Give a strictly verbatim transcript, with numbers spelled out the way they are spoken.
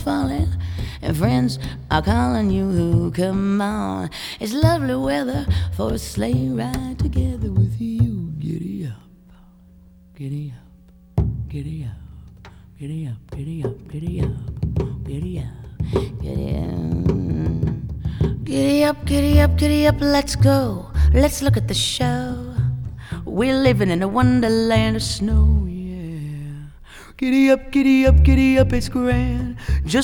falling, and friends are calling you. Come on, it's lovely weather for a sleigh ride together with you. Giddy up, giddy up, giddy up, giddy up, giddy up, giddy up, giddy up, giddy up, giddy up, giddy up, giddy up. Let's go. Let's look at the show. We're living in a wonderland of snow. Yeah. Giddy up, giddy up, giddy up. It's grand. Just